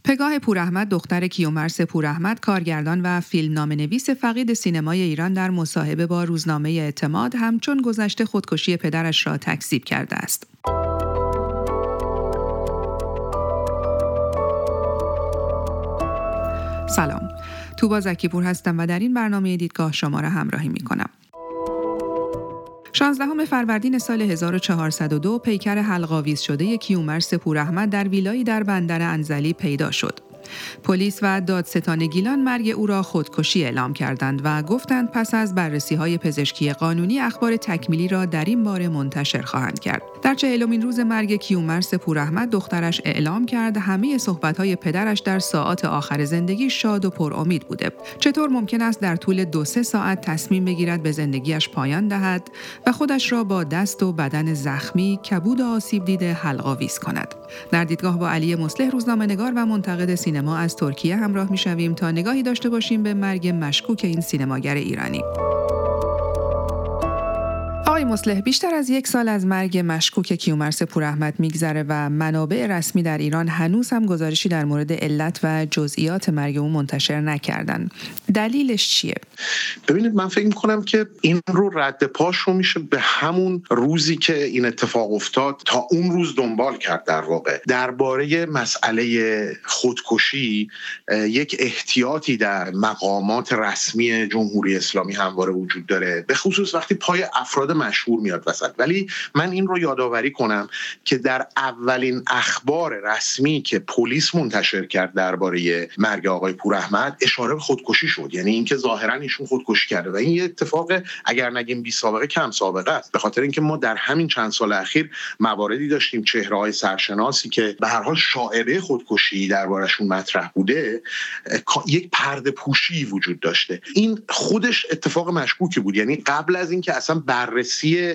پگاه پوراحمد دختر کیومرث پوراحمد، کارگردان و فیلمنامه‌نویس فقید سینمای ایران، در مصاحبه با روزنامه اعتماد همچون گذشته خودکشی پدرش را تکذیب کرده است. سلام، توبا زکی‌پور هستم و در این برنامه دیدگاه شما را همراهی می‌کنم. 16 فروردین سال 1402 پیکر حلق‌آویز شده کیومرث پوراحمد در ویلایی در بندر انزلی پیدا شد. پلیس و دادستان گیلان مرگ او را خودکشی اعلام کردند و گفتند پس از بررسی‌های پزشکی قانونی اخبار تکمیلی را در این باره منتشر خواهند کرد. در 40مین روز مرگ کیومرث پوراحمد دخترش اعلام کرد همه صحبت‌های پدرش در ساعات آخر زندگی شاد و پرامید بوده. چطور ممکن است در طول 2-3 ساعت تصمیم بگیرد به زندگیش پایان دهد و خودش را با دست و بدن زخمی، کبود و آسیب دیده حلق‌آویز کند؟ در دیدگاه با علی مصلح، روزنامه‌نگار و منتقد سینما از ترکیه همراه می‌شویم تا نگاهی داشته باشیم به مرگ مشکوک این سینماگر ایرانی. آقای مصلح، بیشتر از 1 سال از مرگ مشکوک کیومرث پوراحمد میگذره و منابع رسمی در ایران هنوز هم گزارشی در مورد علت و جزئیات مرگ او منتشر نکردن. دلیلش چیه؟ ببینید، من فکر می‌کنم که این رو رد پاش رو میشه به همون روزی که این اتفاق افتاد تا اون روز دنبال کرد. در واقع درباره مسئله خودکشی یک احتیاطی در مقامات رسمی جمهوری اسلامی همواره وجود داره، به خصوص وقتی پای افراد مشهور میاد وسط. ولی من این رو یادآوری کنم که در اولین اخبار رسمی که پلیس منتشر کرد درباره مرگ آقای پوراحمد اشاره به خودکشی شد، یعنی اینکه ظاهرا ایشون خودکشی کرده و این یه اتفاق اگر نگیم بی سابقه کم سابقه است، به خاطر اینکه ما در همین چند سال اخیر مواردی داشتیم چهره‌های سرشناسی که به هر حال شایعه خودکشی دربارشون مطرح بوده، یک پرده پوشی وجود داشته. این خودش اتفاق مشکوکی بود، یعنی قبل از اینکه اصلا بررسی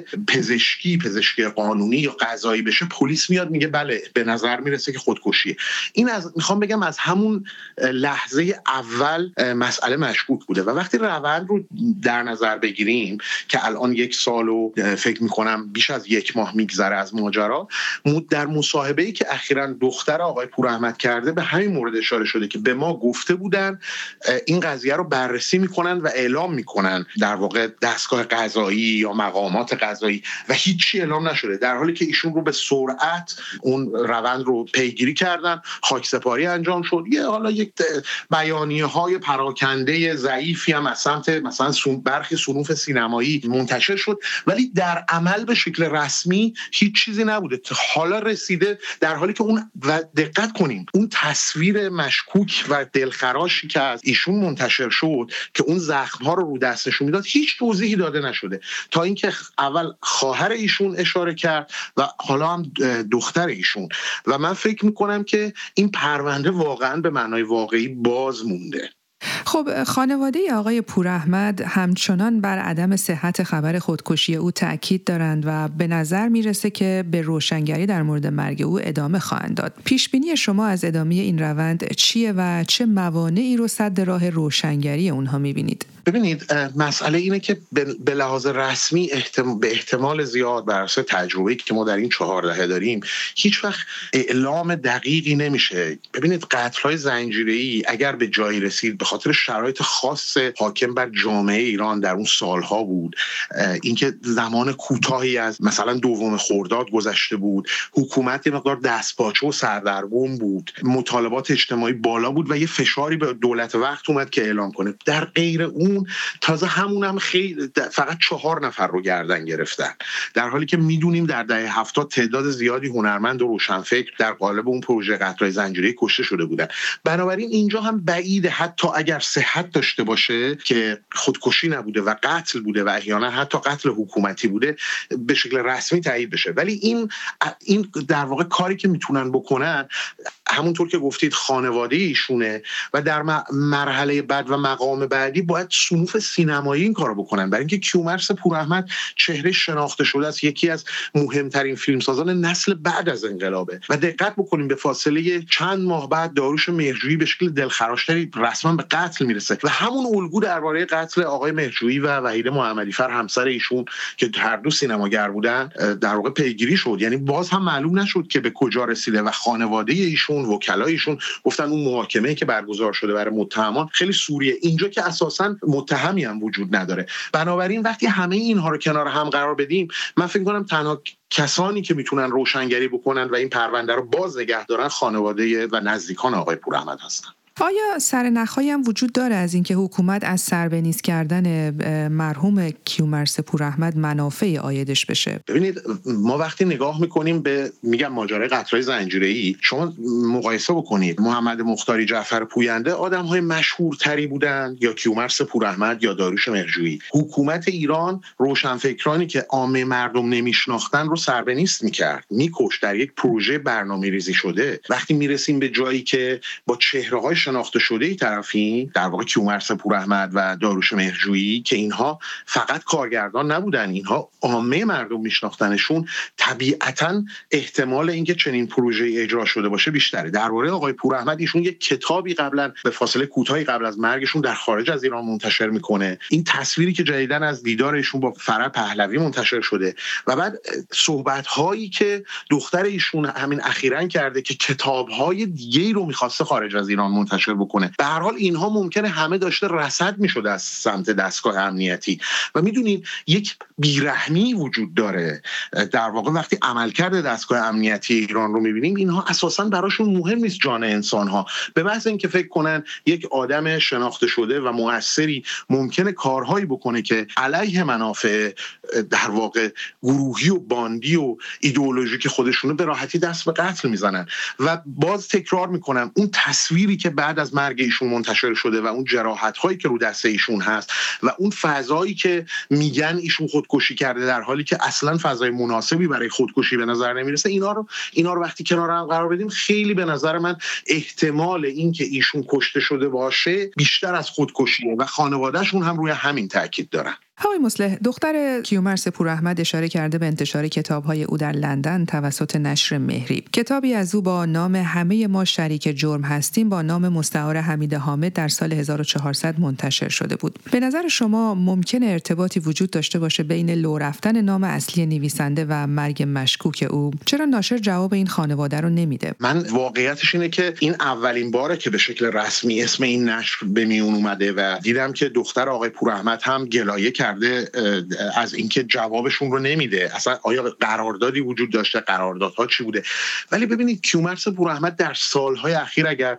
پزشکی قانونی یا قضایی بشه، پلیس میاد میگه بله به نظر میرسه که خودکشیه. این میخوام بگم از همون لحظه اول مسئله مشکوک بوده و وقتی روند رو در نظر بگیریم که الان 1 سال و فکر میکنم بیش از 1 ماه میگذره از ماجرا، در مصاحبه‌ای که اخیراً دختر آقای پوراحمد کرده به همین مورد اشاره شده که به ما گفته بودن این قضیه رو بررسی میکنن و اعلام میکنن در واقع دستگاه قضایی یا مقامات قضایی و هیچی اعلام نشده، در حالی که ایشون رو به سرعت اون روند رو پیگیری کردن، خاکسپاری انجام شد. حالا یک بیانیه‌های پراکنده ضعیفی هم از سمت مثلا برخی صنوف سینمایی منتشر شد، ولی در عمل به شکل رسمی هیچ چیزی نبوده. حالا رسیده در حالی که اون و دقت کنیم اون تصویر مشکوک و دلخراشی که از ایشون منتشر شد که اون زخم‌ها رو دست نشون میداد، هیچ توضیحی داده نشده تا اینکه اول خواهر ایشون اشاره کرد و حالا هم دختر ایشون. و من فکر میکنم که این پرونده واقعا به معنای واقعی باز مونده. خب، خانواده آقای پوراحمد همچنان بر عدم صحت خبر خودکشی او تأکید دارند و به نظر میرسه که به روشنگری در مورد مرگ او ادامه خواهند داد. پیشبینی شما از ادامه این روند چیه و چه موانعی رو سد راه روشنگری اونها میبینید؟ ببینید، مسئله اینه که به لحاظ رسمی به احتمال زیاد بر اساس تجربه‌ای که ما در این 4 دهه داریم هیچ وقت اعلام دقیقی نمیشه. ببینید، قتل‌های زنجیره‌ای اگر به جایی رسید به خاطر شرایط خاص حاکم بر جامعه ایران در اون سالها بود، اینکه زمان کوتاهی از مثلا 2 خرداد گذشته بود، حکومت یه مقدار دستپاچه و سردرگم بود، مطالبات اجتماعی بالا بود و یه فشاری به دولت وقت اومد که اعلام کنه. در غیر اون تازه همونم خیلی فقط 4 نفر رو گردن گرفتن، در حالی که میدونیم در دهه 70 تعداد زیادی هنرمند و روشنفکر در قالب اون پروژه قطرهای زنجیره‌ای کشته شده بودن. بنابراین اینجا هم بعیده حتی اگر صحت داشته باشه که خودکشی نبوده و قتل بوده و احیانا حتی قتل حکومتی بوده به شکل رسمی تایید بشه. ولی این در واقع کاری که میتونن بکنن همونطور که گفتید خانواده ایشونه و در مرحله بعد و مقام بعدی باید صنوف سینمایی این کارو بکنن، برای اینکه کیومرث پوراحمد چهره شناخته شده است، یکی از مهمترین فیلمسازان نسل بعد از انقلابه و دقت بکنیم به فاصله چند ماه بعد داریوش مهرجویی به شکل دلخراشتری رسما به قتل قتل میرسه و همون الگو درباره قتل آقای مهرجویی و وحید محمدیفر همسر ایشون که هر دو سینماگر بودن در واقع پیگیری شد. یعنی باز هم معلوم نشد که به کجا رسیده و خانواده ایشون، وکلای ایشون گفتن اون محاکمه‌ای که برگزار شده برای متهمان خیلی سوریه، اینجا که اساساً متهمی هم وجود نداره. بنابراین وقتی همه اینها رو کنار هم قرار بدیم، من فکر می‌کنم تنها کسانی که میتونن روشنگری بکنن و این پرونده رو باز نگه دارن خانواده و نزدیکان آقای پوراحمد هستن. آیا سرنخ‌هایی هم وجود داره از اینکه حکومت از سربنیز کردن مرحوم کیومرث پوراحمد منافع عایدش بشه؟ ببینید ما وقتی نگاه میکنیم به ماجرای قتل‌های زنجیره‌ای، شما مقایسه بکنید محمد مختاری جعفر پوینده آدم‌های مشهورتری بودن یا کیومرث پوراحمد یا داریوش مهرجویی. حکومت ایران روشنفکرانی که عامه مردم نمیشناختن رو سربنیست میکرد، میکشت، در یک پروژه برنامه‌ریزی شده. وقتی میرسیم به جایی که با چهره‌های شناخته شده ای طرفین، در واقع کیومرث پوراحمد و داریوش مهرجویی که اینها فقط کارگردان نبودن، اینها عامه مردم میشناختنشون، طبیعتاً احتمال اینکه چنین پروژه اجرا شده باشه بیشتره. درباره آقای پوراحمد ایشون یک کتابی قبلا به فاصله کوتاهی قبل از مرگشون در خارج از ایران منتشر میکنه. این تصویری که جدیداً از دیدار ایشون با فرح پهلوی منتشر شده و بعد صحبت‌هایی که دختر ایشون همین اخیراً کرده که کتاب‌های دیگه‌ای رو می‌خواسته خارج از ایران منتشر بکنه. به هر حال اینها ممکنه همه داشته رصد میشده از سمت دستگاه امنیتی و میدونید یک بیرحمی وجود داره. در واقع وقتی عملکرد دستگاه امنیتی ایران رو میبینیم، اینها اساساً براشون مهم نیست جان انسان‌ها، به محض اینکه فکر کنن یک آدم شناخته شده و مؤثری ممکنه کارهایی بکنه که علیه منافع در واقع گروهی و باندی و ایدئولوژیک خودشونه، به راحتی دست به قتل میزنن. و باز تکرار میکنم اون تصویری که بعد از مرگ ایشون منتشر شده و اون جراحت‌هایی که رو دست ایشون هست و اون فضایی که میگن ایشون خودکشی کرده در حالی که اصلا فضای مناسبی برای خودکشی به نظر نمیرسه، اینا رو وقتی کنار هم قرار بدیم، خیلی به نظر من احتمال این که ایشون کشته شده باشه بیشتر از خودکشیه و خانواده‌شون هم روی همین تاکید دارن. آقای مصلح، دختر کیومرث پوراحمد اشاره کرده به انتشار کتاب‌های او در لندن توسط نشر مهری. کتابی از او با نام همه ما شریک جرم هستیم با نام مستعار حمید حامد در سال 1400 منتشر شده بود. به نظر شما ممکنه ارتباطی وجود داشته باشه بین لو رفتن نام اصلی نویسنده و مرگ مشکوک او؟ چرا ناشر جواب این خانواده رو نمیده؟ من واقعیتش اینه که این اولین باره که به شکل رسمی اسم این نشر به میون اومده و دیدم که دختر آقای پوراحمد هم گلایه کرده از اینکه جوابشون رو نمیده. اصلا آیا قراردادی وجود داشته؟ قراردادها چی بوده؟ ولی ببینید کیومرث پوراحمد در سالهای اخیر اگر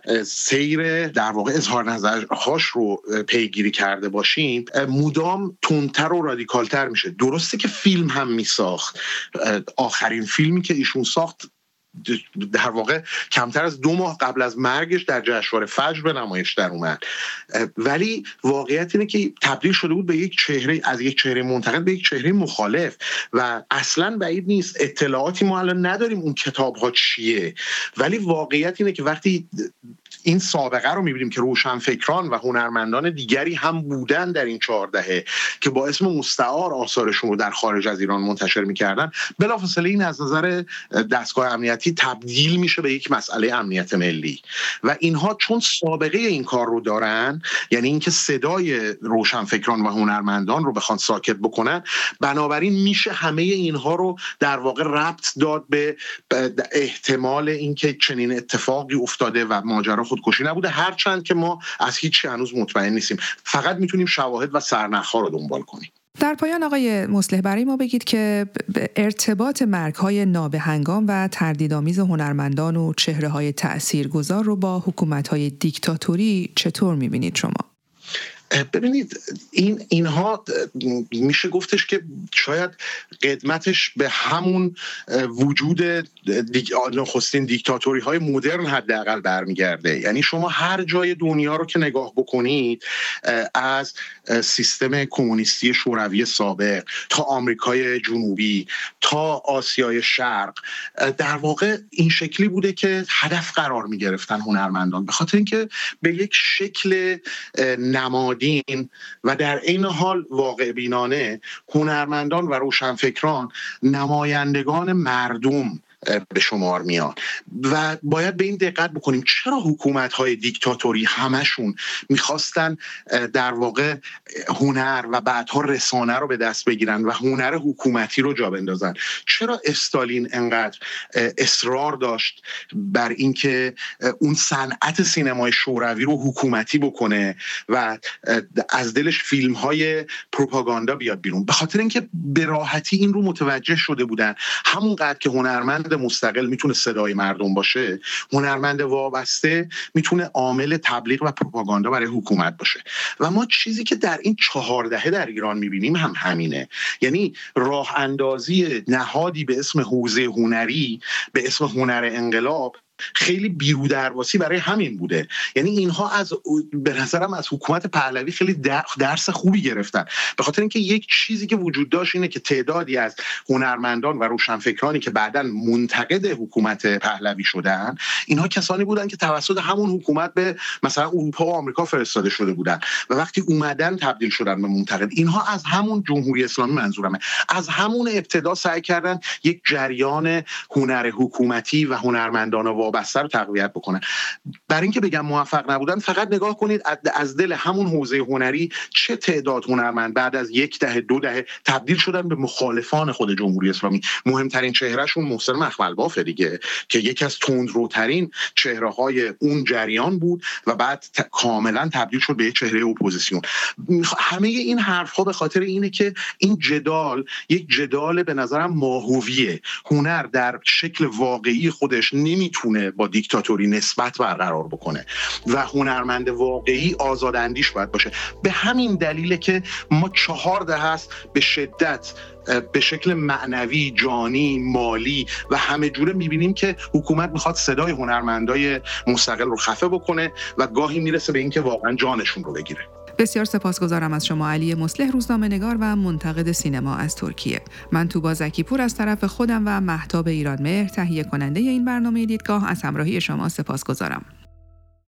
سیر در واقع اظهار نظرهاش رو پیگیری کرده باشیم، مدام تندتر و رادیکالتر میشه. درسته که فیلم هم میساخت، آخرین فیلمی که ایشون ساخت در واقع کمتر از 2 ماه قبل از مرگش در جشنواره فجر به نمایش در اومد، ولی واقعیت اینه که تبدیل شده بود به یک چهره، از یک چهره منتقد به یک چهره مخالف و اصلاً بعید نیست. اطلاعاتی ما الان نداریم اون کتاب‌ها چیه، ولی واقعیت اینه که وقتی این سابقه رو می‌بینیم که روشنفکران و هنرمندان دیگری هم بودن در این 4 دهه که با اسم مستعار آثارشون رو در خارج از ایران منتشر می‌کردن، بلافاصله این از نظر دستگاه امنیتی تبدیل میشه به یک مسئله امنیت ملی و اینها چون سابقه این کار رو دارن، یعنی اینکه صدای روشنفکران و هنرمندان رو بخوان ساکت بکنن، بنابراین میشه همه اینها رو در واقع ربط داد به احتمال اینکه چنین اتفاقی افتاده و ماجرا خودکشی نبوده، هرچند که ما از هیچ هنوز مطمئن نیستیم، فقط میتونیم شواهد و سرنخ‌ها رو دنبال کنیم. در پایان آقای مصلح برای ما بگید که ارتباط مرگ‌های نابهنگام و تردیدآمیز هنرمندان و چهره‌های تأثیرگذار رو با حکومت‌های دیکتاتوری چطور می‌بینید شما؟ ببینید اینها میشه گفتش که شاید قدمتش به همون وجود نخستین دیکتاتوری های مدرن حداقل برمیگرده. یعنی شما هر جای دنیا رو که نگاه بکنید، از سیستم کمونیستی شوروی سابق تا آمریکای جنوبی تا آسیای شرق، در واقع این شکلی بوده که هدف قرار میگرفتن هنرمندان، به خاطر اینکه به یک شکل نمادین و در این حال واقع بینانه هنرمندان و روشنفکران نمایندگان مردم به شمار میان و باید به این دقت بکنیم چرا حکومت‌های دیکتاتوری همشون میخواستن در واقع هنر و بعدها رسانه رو به دست بگیرن و هنر حکومتی رو جا بندازن. چرا استالین انقدر اصرار داشت بر اینکه اون صنعت سینمای شوروی رو حکومتی بکنه و از دلش فیلم‌های پروپاگاندا بیاد بیرون؟ به خاطر اینکه به راحتی این رو متوجه شده بودن همونقدر که هنرمند مستقل میتونه صدای مردم باشه، هنرمند وابسته میتونه عامل تبلیغ و پروپاگاندا برای حکومت باشه. و ما چیزی که در این 4 دهه در ایران میبینیم هم همینه، یعنی راه اندازی نهادی به اسم حوزه هنری، به اسم هنر انقلاب خیلی بیرودرواسی برای همین بوده. یعنی اینها به نظرم از حکومت پهلوی خیلی درس خوبی گرفتن، به خاطر اینکه یک چیزی که وجود داشت اینه که تعدادی از هنرمندان و روشنفکرانی که بعداً منتقد حکومت پهلوی شدن، اینها کسانی بودن که توسط همون حکومت به مثلا اروپا و آمریکا فرستاده شده بودن و وقتی اومدن تبدیل شدن به منتقد. اینها از همون جمهوری اسلامی، منظورمه از همون ابتدا سعی کردن یک جریان هنر حکومتی و هنرمندان وابسته رو تقویت بکنن. برای اینکه بگم موفق نبودن، فقط نگاه کنید از دل همون حوزه هنری چه تعداد هنرمند بعد از 1 دهه 2 دهه تبدیل شدن به مخالفان خود جمهوری اسلامی. مهمترین چهرهشون محسن مخملبافه دیگه، که یکی از تندروترین چهره‌های اون جریان بود و بعد کاملا تبدیل شد به یک چهره اپوزیسیون. همه این حرف‌ها به خاطر اینه که این جدال یک جدال به نظرم ماهویه. هنر در شکل واقعی خودش نمیتونه با دیکتاتوری نسبت برقرار بکنه و هنرمند واقعی آزاداندیش باید باشه. به همین دلیله که ما 4 دهه است به شدت به شکل معنوی، جانی، مالی و همه جوره میبینیم که حکومت میخواد صدای هنرمندای مستقل رو خفه بکنه و گاهی میرسه به اینکه واقعا جانشون رو بگیره. بسیار سپاسگزارم از شما علی مصلح، روزنامه‌نگار و منتقد سینما از ترکیه. من توبا زکی‌پور از طرف خودم و مهتاب ایرانمهر تهیه کننده این برنامه دیدگاه از همراهی شما سپاسگزارم.